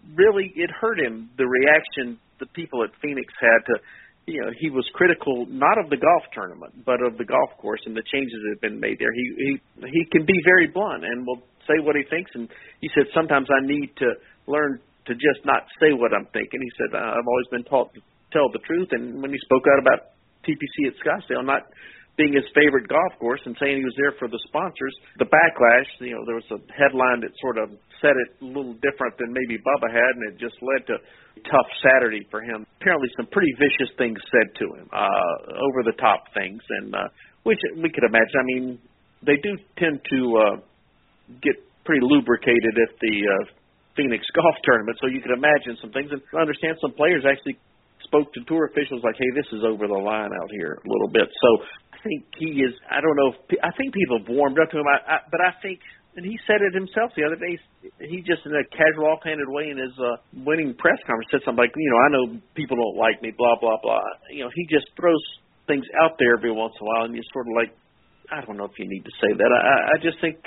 it hurt him, the reaction the people at Phoenix had to, he was critical not of the golf tournament, but of the golf course and the changes that have been made there. He can be very blunt and will say what he thinks. And he said, sometimes I need to learn to just not say what I'm thinking. He said, I've always been taught to tell the truth. And when he spoke out about TPC at Scottsdale not being his favorite golf course and saying he was there for the sponsors, the backlash, there was a headline that sort of said it a little different than maybe Bubba had, and it just led to a tough Saturday for him. Apparently some pretty vicious things said to him, over-the-top things, and which we could imagine. I mean, they do tend to get pretty lubricated at the Phoenix golf tournament, so you could imagine some things. And I understand some players actually spoke to tour officials like, hey, this is over the line out here a little bit. So I think he is, I think people have warmed up to him, but I think, and he said it himself the other day, he just in a casual, offhanded way in his winning press conference said something like, I know people don't like me, blah, blah, blah. He just throws things out there every once in a while, and you're sort of like, I don't know if you need to say that. I just think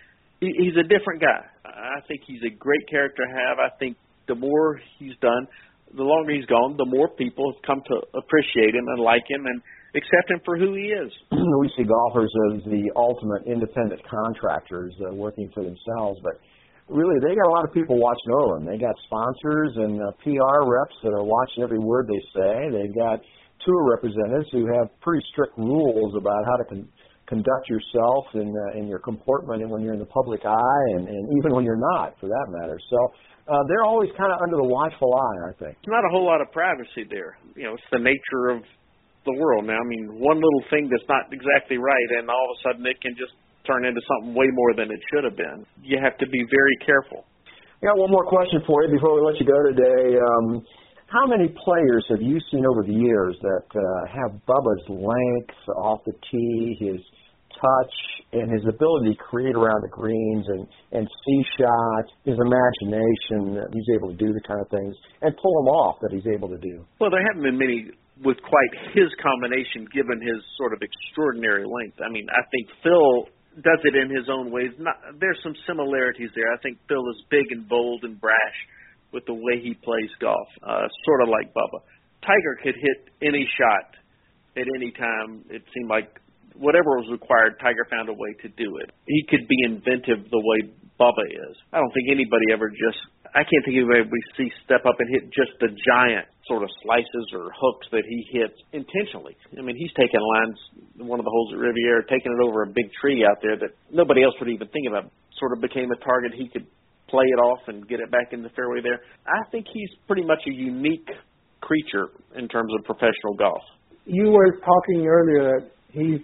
he's a different guy. I think he's a great character to have. I think the more he's done, the longer he's gone, the more people have come to appreciate him and like him and accept him for who he is. We see golfers as the ultimate independent contractors working for themselves, but really they got a lot of people watching over them. They got sponsors and PR reps that are watching every word they say. They've got tour representatives who have pretty strict rules about how to conduct yourself in your comportment and when you're in the public eye and even when you're not, for that matter. So they're always kind of under the watchful eye, I think. There's not a whole lot of privacy there. It's the nature of the world now. I mean, one little thing that's not exactly right, and all of a sudden it can just turn into something way more than it should have been. You have to be very careful. I got one more question for you before we let you go today. How many players have you seen over the years that have Bubba's length off the tee, his touch, and his ability to create around the greens and see shots, his imagination, that he's able to do the kind of things, and pull them off that he's able to do? Well, there haven't been many with quite his combination given his sort of extraordinary length. I mean, I think Phil does it in his own ways. There's some similarities there. I think Phil is big and bold and brash with the way he plays golf, sort of like Bubba. Tiger could hit any shot at any time. It seemed like whatever was required, Tiger found a way to do it. He could be inventive the way Bubba is. I don't think anybody ever I can't think of anybody we see step up and hit just the giant sort of slices or hooks that he hits intentionally. I mean, he's taken lines, one of the holes at Riviera, taking it over a big tree out there that nobody else would even think about. Sort of became a target he could play it off and get it back in the fairway there. I think he's pretty much a unique creature in terms of professional golf. You were talking earlier that he's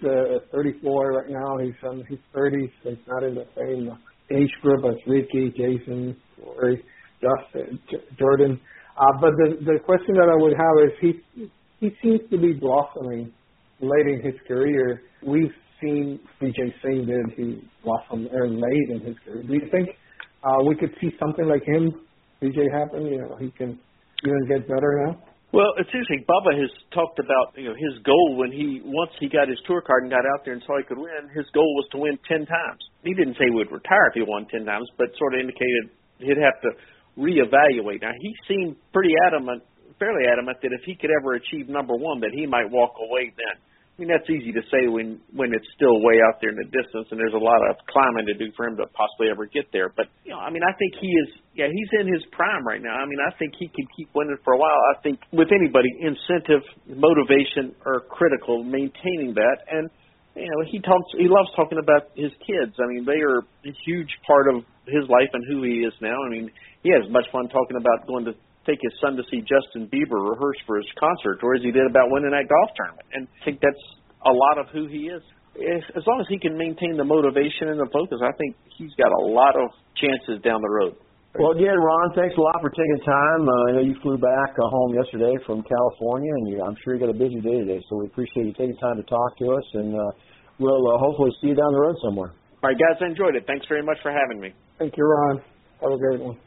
34 right now. He's in his 30s, so he's not in the same age group as Ricky, Jason, Rory, Justin, Jordan. But the question that I would have is he seems to be blossoming late in his career. We've seen Vijay Singh did. He blossomed late in his career. Do you think we could see something like him, Vijay, happen? He can even get better now? Well, it's interesting. Bubba has talked about his goal once he got his tour card and got out there and saw he could win. His goal was to win 10 times. He didn't say he would retire if he won 10 times, but sort of indicated he'd have to reevaluate. Now he seemed fairly adamant that if he could ever achieve number one, that he might walk away then. I mean, that's easy to say when it's still way out there in the distance and there's a lot of climbing to do for him to possibly ever get there. But, I mean, I think he's in his prime right now. I mean, I think he could keep winning for a while. I think with anybody, incentive, motivation are critical, maintaining that. And, he loves talking about his kids. I mean, they are a huge part of his life and who he is now. I mean, he has as much fun talking about going to take his son to see Justin Bieber rehearse for his concert, or as he did about winning that golf tournament. And I think that's a lot of who he is. As long as he can maintain the motivation and the focus, I think he's got a lot of chances down the road. Well, again, Ron, thanks a lot for taking time. I know you flew back home yesterday from California, and I'm sure you got a busy day today, so we appreciate you taking time to talk to us, and we'll hopefully see you down the road somewhere. All right, guys, I enjoyed it. Thanks very much for having me. Thank you, Ron. Have a great one.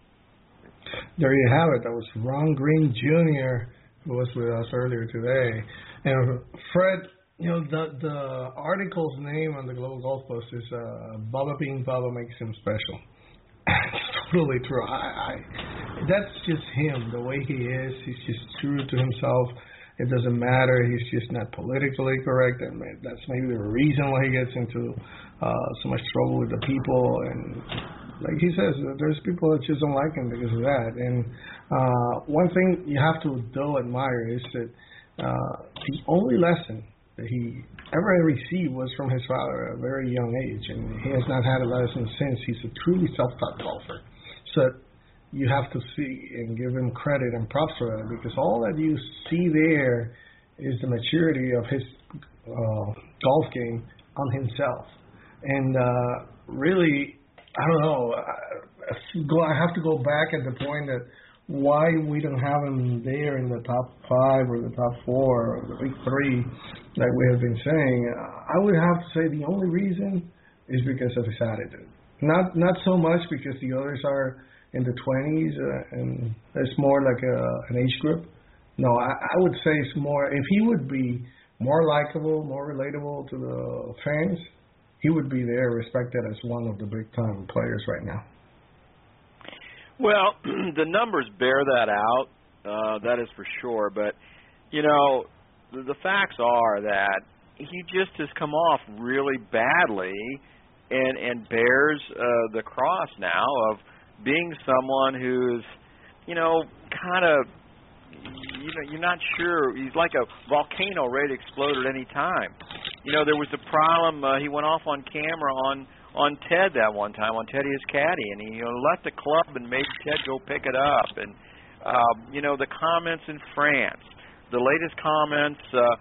There you have it. That was Ron Green Jr., who was with us earlier today. And Fred, The article's name on the Global Golf Post is Bubba Being Bubba Makes Him Special. It's totally true. That's just him, the way he is. He's just true to himself. It doesn't matter. He's just not politically correct. And that's maybe the reason why he gets into so much trouble with the people. And like he says, there's people that just don't like him because of that. And one thing you have to though admire is that the only lesson that he ever received was from his father at a very young age, and he has not had a lesson since. He's a truly self-taught golfer. So you have to see and give him credit and props for that, because all that you see there is the maturity of his golf game on himself. And really, I don't know, I have to go back at the point that why we don't have him there in the top 5 or the top 4 or the big 3 like we have been saying. I would have to say the only reason is because of his attitude. Not so much because the others are in the 20s and it's more like an age group. No, I would say it's more, if he would be more likable, more relatable to the fans, he would be there respected as one of the big-time players right now. Well, the numbers bear that out, that is for sure. But, the facts are that he just has come off really badly and bears the cross now of being someone who's, kind of, you're not sure. He's like a volcano ready to explode at any time. There was a problem. He went off on camera on Ted that one time, on Teddy his caddy, and he left the club and made Ted go pick it up. And, the comments in France, the latest comments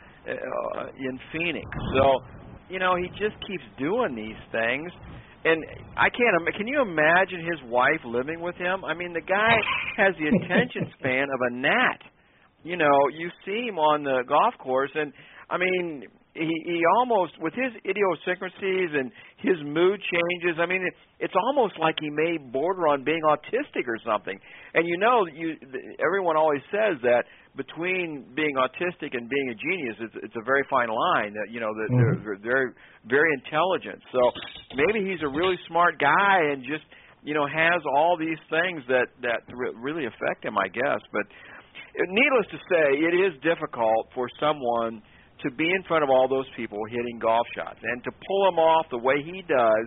in Phoenix. So, he just keeps doing these things. And can you imagine his wife living with him? I mean, the guy has the attention span of a gnat. You see him on the golf course, and, I mean, he almost, with his idiosyncrasies and his mood changes, I mean, it's almost like he may border on being autistic or something. And everyone always says that between being autistic and being a genius, it's a very fine line. That they're very, very intelligent. So maybe he's a really smart guy and just has all these things that really affect him, I guess. But needless to say, it is difficult for someone to be in front of all those people hitting golf shots and to pull them off the way he does.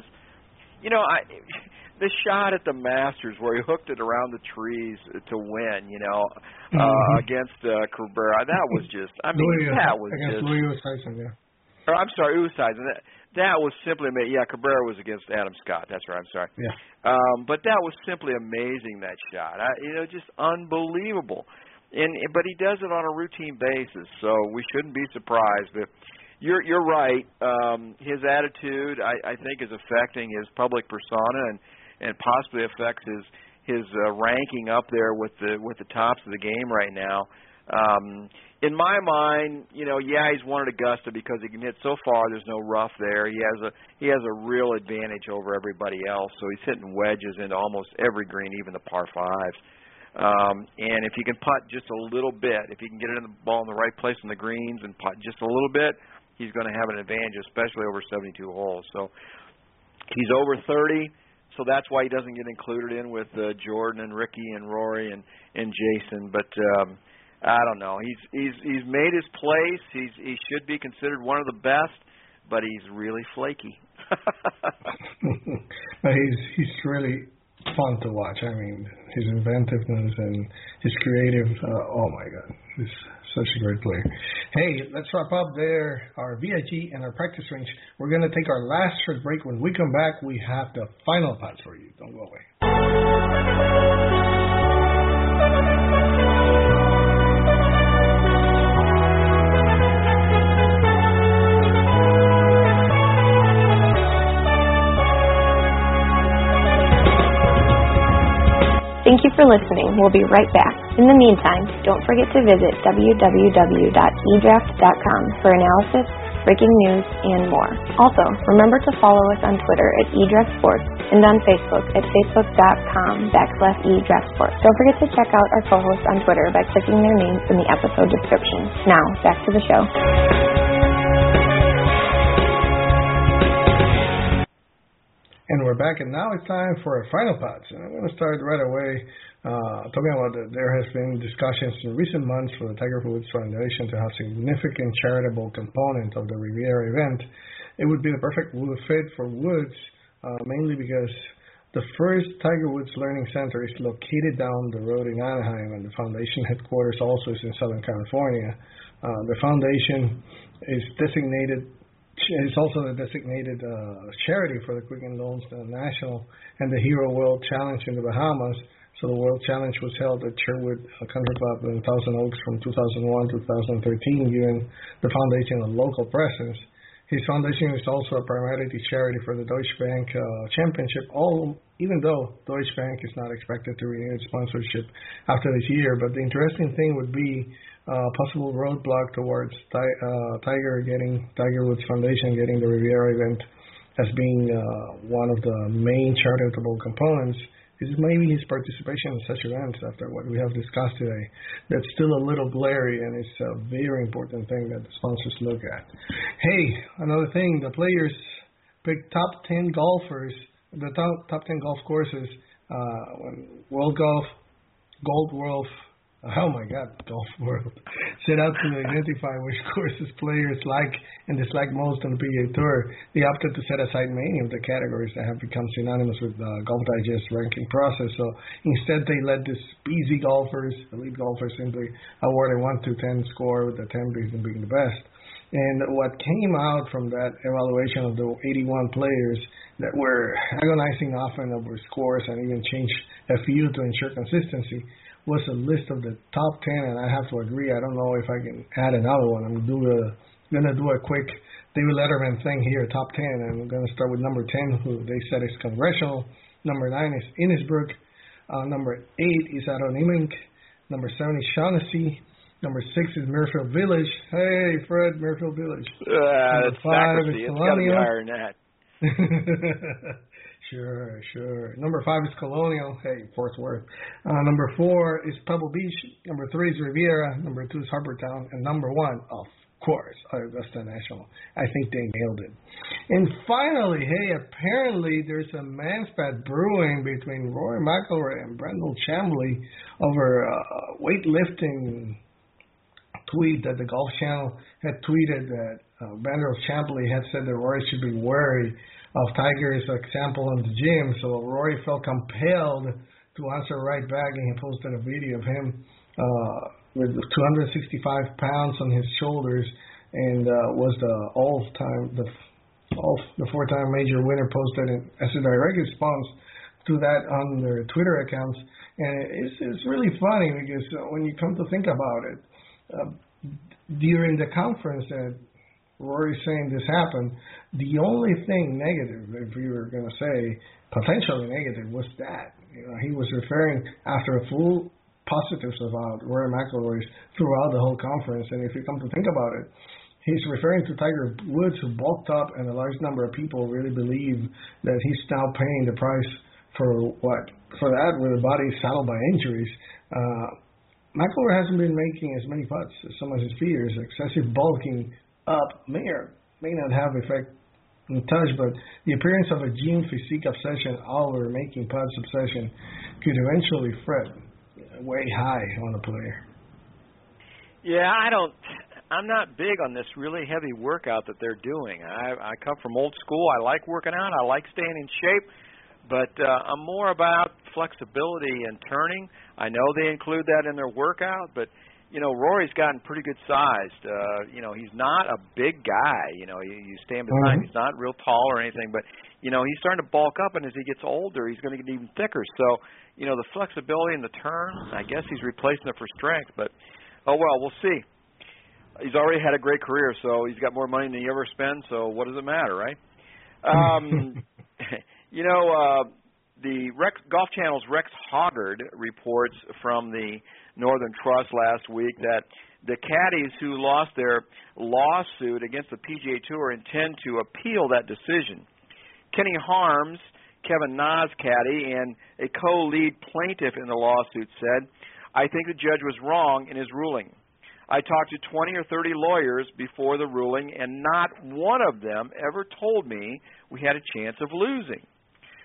The shot at the Masters where he hooked it around the trees to win, against Cabrera, that was just, that was against just... Louis Oosthuizen, yeah. Or, I'm sorry, Oosthuizen. That was simply amazing. Yeah, Cabrera was against Adam Scott. That's right, I'm sorry. Yeah. But that was simply amazing, that shot. Just unbelievable. But he does it on a routine basis, so we shouldn't be surprised. But you're right. His attitude, I think, is affecting his public persona and possibly affects his ranking up there with the tops of the game right now. In my mind, he's won at Augusta because he can hit so far. There's no rough there. He has a real advantage over everybody else. So he's hitting wedges into almost every green, even the par fives. And if he can putt just a little bit, if he can get the ball in the right place on the greens and putt just a little bit, he's going to have an advantage, especially over 72 holes. So he's over 30, so that's why he doesn't get included in with Jordan and Ricky and Rory and Jason. But I don't know. He's made his place. He should be considered one of the best, but he's really flaky. He's really fun to watch. I mean, his inventiveness and his creative, oh my God, he's such a great player. Hey, let's wrap up there, our VIG and our practice range. We're going to take our last short break. When we come back, we have the final thoughts for you. Don't go away. Thank you for listening. We'll be right back. In the meantime, don't forget to visit www.edraft.com for analysis, breaking news, and more. Also, remember to follow us on Twitter at eDraftSports and on Facebook at facebook.com/eDraftSports. Don't forget to check out our co-hosts on Twitter by clicking their names in the episode description. Now, back to the show. And we're back, and now it's time for our final thoughts. And I'm going to start right away talking about that there has been discussions in recent months for the Tiger Woods Foundation to have significant charitable component of the Riviera event. It would be the perfect fit for Woods, mainly because the first Tiger Woods Learning Center is located down the road in Anaheim, and the foundation headquarters also is in Southern California. The foundation is designated. It's also the designated charity for the Quicken Loans National and the Hero World Challenge in the Bahamas. So the World Challenge was held at Sherwood Country Club in Thousand Oaks from 2001 to 2013, giving the foundation a local presence. His foundation is also a priority charity for the Deutsche Bank Championship, even though Deutsche Bank is not expected to renew its sponsorship after this year. But the interesting thing would be possible roadblock towards Tiger Woods Foundation getting the Riviera event as being one of the main charitable components is maybe his participation in such events after what we have discussed today. That's still a little blurry, and it's a very important thing that the sponsors look at. Hey, another thing, the players pick top 10 golfers, the top 10 golf courses when World Golf, Gold World, Golf World set out to identify which courses players like and dislike most on the PGA Tour. They opted to set aside many of the categories that have become synonymous with the Golf Digest ranking process. So instead, they let these easy golfers, elite golfers, simply award a 1 to 10 score, with the 10 being the best. And what came out from that evaluation of the 81 players that were agonizing often over scores and even changed a few to ensure consistency was a list of the top 10, and I have to agree, I don't know if I can add another one. I'm going to do a quick David Letterman thing here, top 10, and I'm going to start with number 10, who they said is Congressional. Number 9 is Innisbrook. Number 8 is Aronimink. Number 7 is Shaughnessy. Number 6 is Muirfield Village. Hey, Fred, Muirfield Village. That's sacristy. It's got to be higher than that. Sure. Number 5 is Colonial. Hey, Fort Worth. Number 4 is Pebble Beach. Number 3 is Riviera. Number 2 is Harbortown. And number 1, of course, Augusta National. I think they nailed it. And finally, apparently there's a man's spat brewing between Rory McIlroy and Brendan Chamblee over a weightlifting tweet that the Golf Channel had tweeted that Brendan Chamblee had said that Rory should be wary of Tiger's example in the gym. So Rory felt compelled to answer right back, and he posted a video of him with 265 pounds on his shoulders, and was the four-time major winner, posted as a direct response to that on their Twitter accounts. And it's really funny because when you come to think about it, during the conference that Rory saying this happened, the only thing negative, if you were going to say potentially negative, was that he was referring after a full positives about Rory McIlroy throughout the whole conference. And if you come to think about it, he's referring to Tiger Woods, who bulked up, and a large number of people really believe that he's now paying the price for that with a body saddled by injuries. McIlroy hasn't been making as many putts as some of his peers. Excessive bulking up may not have effect in touch, but the appearance of a gym physique obsession over making putts obsession could eventually fret way high on a player. Yeah, I'm not big on this really heavy workout that they're doing. I come from old school. I like working out. I like staying in shape, but I'm more about flexibility and turning. I know they include that in their workout, but Rory's gotten pretty good sized. He's not a big guy. You stand beside him. He's not real tall or anything, but he's starting to bulk up, and as he gets older, he's going to get even thicker. So, the flexibility and the turn, I guess he's replacing it for strength. But we'll see. He's already had a great career, so he's got more money than he ever spends. So what does it matter, right? The Golf Channel's Rex Hoggard reports from the Northern Trust last week that the caddies who lost their lawsuit against the PGA Tour intend to appeal that decision. Kenny Harms, Kevin Na's caddy and a co-lead plaintiff in the lawsuit, said, "I think the judge was wrong in his ruling. I talked to 20 or 30 lawyers before the ruling, and not one of them ever told me we had a chance of losing.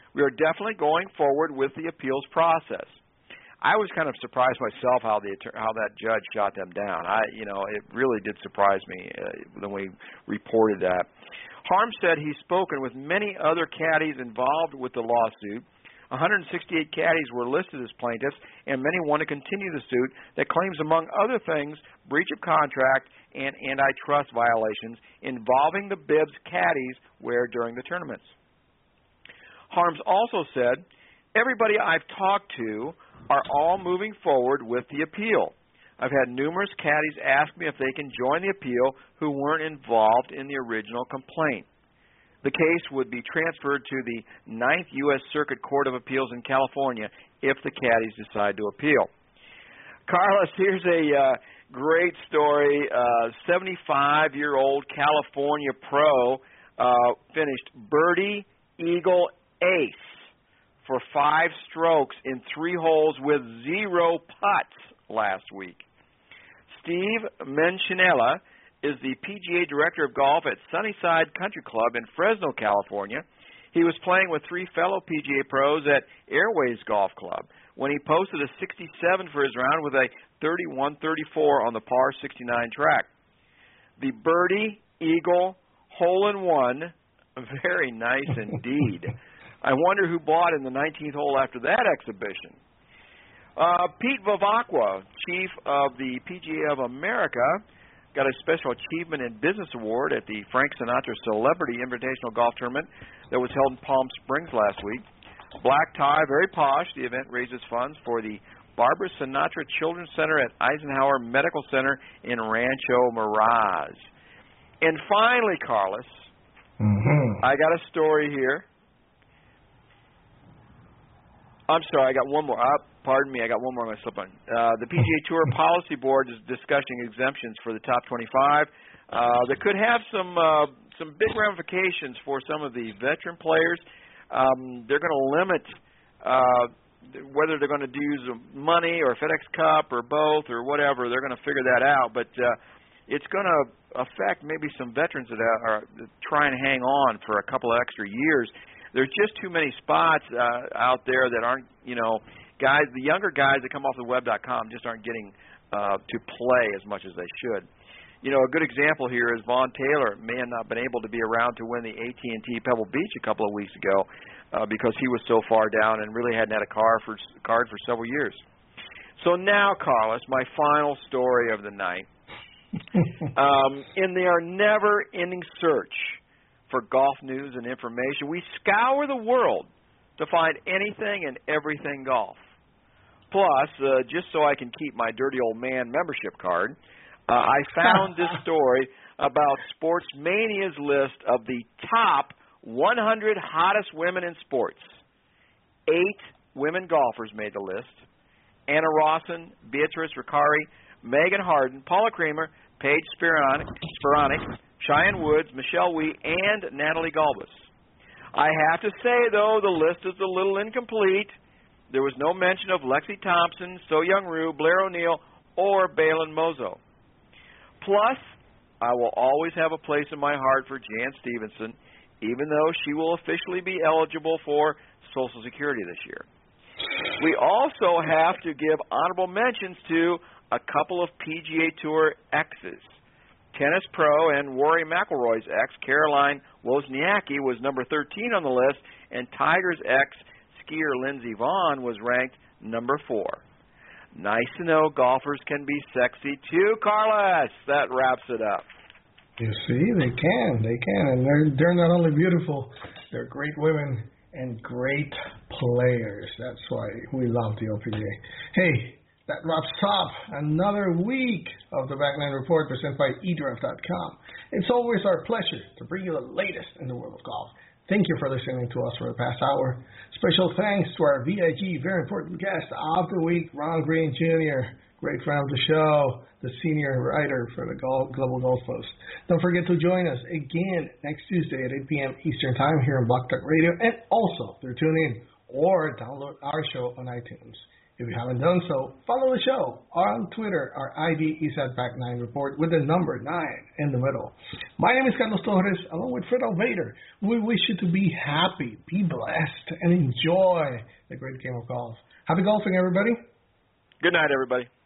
We are definitely going forward with the appeals process. I was kind of surprised myself how that judge shot them down. It really did surprise me when we reported that. Harms said he's spoken with many other caddies involved with the lawsuit. 168 caddies were listed as plaintiffs, and many want to continue the suit that claims, among other things, breach of contract and antitrust violations involving the bibs caddies wear during the tournaments. Harms also said, everybody I've talked to are all moving forward with the appeal. I've had numerous caddies ask me if they can join the appeal who weren't involved in the original complaint. The case would be transferred to the 9th U.S. Circuit Court of Appeals in California if the caddies decide to appeal. Carlos, here's a great story. 75-year-old California pro finished birdie, eagle, ace for 5 strokes in 3 holes with 0 putts last week. Steve Menchinella is the PGA Director of Golf at Sunnyside Country Club in Fresno, California. He was playing with 3 fellow PGA pros at Airways Golf Club when he posted a 67 for his round with a 31-34 on the par 69 track. The birdie, eagle, hole-in-one, very nice indeed. I wonder who bought in the 19th hole after that exhibition. Pete Vivacqua, chief of the PGA of America, got a Special Achievement in Business Award at the Frank Sinatra Celebrity Invitational Golf Tournament that was held in Palm Springs last week. Black tie, very posh. The event raises funds for the Barbara Sinatra Children's Center at Eisenhower Medical Center in Rancho Mirage. And finally, Carlos, I got a story here. I'm sorry, I got one more. Pardon me, I got one more I'm going to slip on. The PGA Tour Policy Board is discussing exemptions for the top 25 that could have some big ramifications for some of the veteran players. They're going to limit whether they're going to use money or FedEx Cup or both or whatever. They're going to figure that out, but it's going to affect maybe some veterans that are trying to hang on for a couple of extra years. There's just too many spots out there that aren't, guys, the younger guys that come off the web.com just aren't getting to play as much as they should. A good example here is Vaughn Taylor may have not been able to be around to win the AT&T Pebble Beach a couple of weeks ago because he was so far down and really hadn't had a card for several years. So now, Carlos, my final story of the night. In their never-ending search for golf news and information, we scour the world to find anything and everything golf. Plus, just so I can keep my dirty old man membership card, I found this story about Sportsmania's list of the top 100 hottest women in sports. 8 women golfers made the list. Anna Rawson, Beatrice Riccari, Megan Harden, Paula Creamer, Paige Spironic, Cheyenne Woods, Michelle Wee, and Natalie Galbus. I have to say, though, the list is a little incomplete. There was no mention of Lexi Thompson, So-Young Ryu, Blair O'Neal, or Balin Mozo. Plus, I will always have a place in my heart for Jan Stevenson, even though she will officially be eligible for Social Security this year. We also have to give honorable mentions to a couple of PGA Tour exes. Tennis pro and Rory McIlroy's ex, Caroline Wozniacki, was number 13 on the list, and Tiger's ex-skier Lindsey Vonn was ranked number 4. Nice to know golfers can be sexy too, Carlos. That wraps it up. You see, they can, and they're not only beautiful, they're great women and great players. That's why we love the LPGA. Hey, that wraps up another week of the Back Nine Report presented by eDraft.com. It's always our pleasure to bring you the latest in the world of golf. Thank you for listening to us for the past hour. Special thanks to our VIG, very important guest of the week, Ron Green Jr., great friend of the show, the senior writer for the Global Golf Post. Don't forget to join us again next Tuesday at 8 p.m. Eastern Time here on Block Talk Radio, and also through TuneIn or download our show on iTunes. If you haven't done so, follow the show on Twitter. Our ID is at Back9Report with the number 9 in the middle. My name is Carlos Torres, along with Fred Alvader. We wish you to be happy, be blessed, and enjoy the great game of golf. Happy golfing, everybody. Good night, everybody.